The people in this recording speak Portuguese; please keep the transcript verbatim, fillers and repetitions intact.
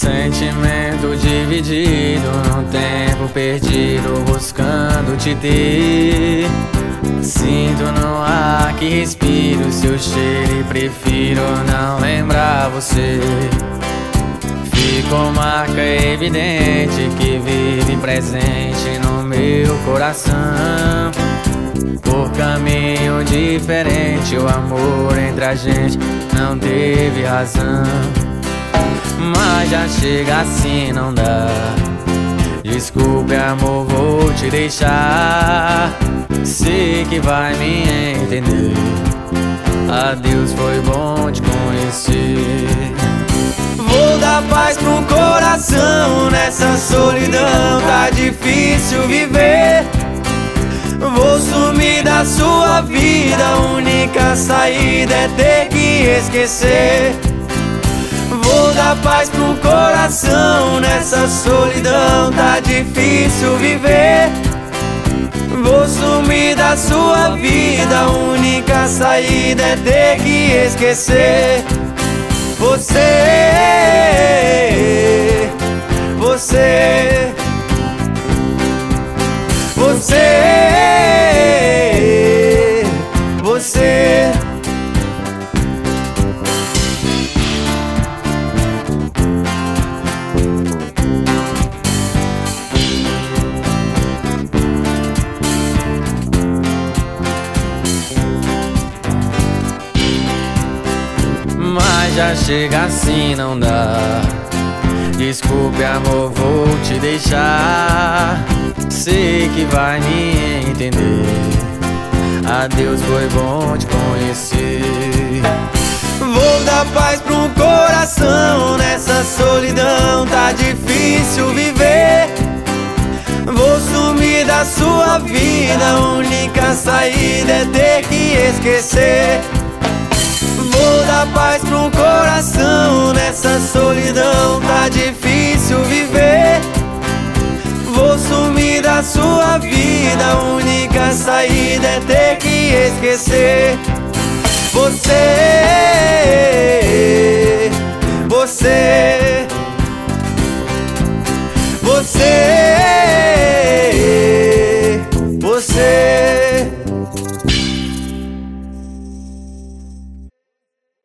Sentimento dividido num tempo perdido, buscando te ter. Sinto no ar que respiro seu cheiro e prefiro não lembrar você. Ficou marca evidente que vive presente no meu coração. Por caminho diferente, o amor entre a gente não teve razão. Mas já chega assim, não dá. Desculpe, amor, vou te deixar. Sei que vai me entender. Adeus, foi bom te conhecer. Vou dar paz pro coração. Nessa solidão tá difícil viver. Vou sumir da sua vida. A única saída é ter que esquecer. Vou dar paz pro coração. Nessa solidão tá difícil viver. Vou sumir da sua vida. A única saída é ter que esquecer. Você, você, você, você. Mas já chega assim, não dá. Desculpe, amor, vou te deixar. Sei que vai me entender. Adeus, foi bom te conhecer. Vou dar paz pro coração. Nessa solidão tá difícil viver. Vou sumir da sua vida. A única saída é ter que esquecer. Vou dar paz pro coração. Nessa solidão tá difícil viver. Vou sumir da sua vida. A única saída é ter que esquecer. Você